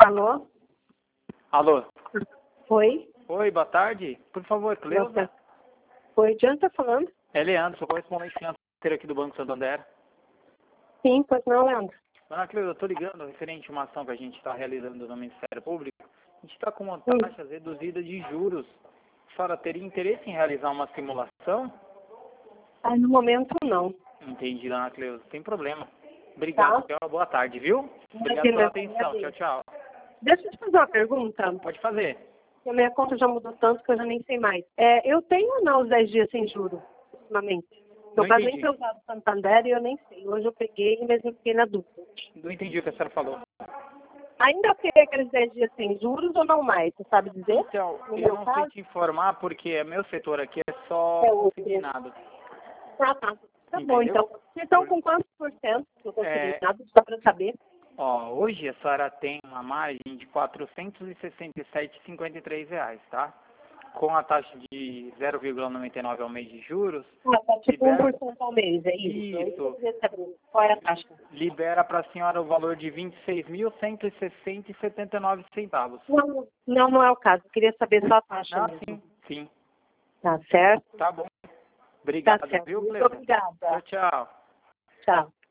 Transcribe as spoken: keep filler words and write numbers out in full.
Alô? Alô? Oi? Oi, boa tarde. Por favor, Cleusa. Oi, de onde tá falando? É Leandro, sou correspondente financeiro aqui do Banco Santander. Sim, pois não, Leandro. Dona Cleusa, eu estou ligando referente a uma ação que a gente está realizando no Ministério Público. A gente está com uma Hum. taxa reduzida de juros. A senhora teria interesse em realizar uma simulação? Ah, no momento não. Entendi, Dona Cleusa. Sem problema. Obrigado. Tá? Tenha uma boa tarde, viu? Obrigado Imagina, pela atenção. agradeço. Tchau, tchau. Deixa eu te fazer uma pergunta. Pode fazer. A minha conta já mudou tanto que eu já nem sei mais. É, eu tenho ou não os dez dias sem juros, ultimamente? Não Eu quase nem entendi. tenho usado o Santander e eu nem sei. Hoje eu peguei, mas eu fiquei na dúvida. Não entendi o que a senhora falou. Ainda tem aqueles dez dias sem juros ou não mais? Você sabe dizer? Então, No eu meu não sei caso? te informar porque meu setor aqui é só É outro. consignado. Ah, tá. Tá Entendeu? bom, então. Vocês estão com quantos por cento do É, consignado? Só para saber. ó, hoje a senhora tem uma margem de quatrocentos e sessenta e sete vírgula cinquenta e três reais, tá? Com a taxa de zero vírgula noventa e nove ao mês de juros, Ah, tá tipo libera, um por cento ao mês, é isso? É isso que eu isso, queria saber. Qual é a taxa? libera para a senhora o valor de vinte e seis mil cento e sessenta e setenta e nove centavos. Não, não, não é o caso. Eu queria saber só a taxa Ah, mesmo. sim, sim. Tá certo? Tá bom. Tá Obrigado, certo. viu, Muito Cleusa? obrigada. Tchau, tchau. Tchau.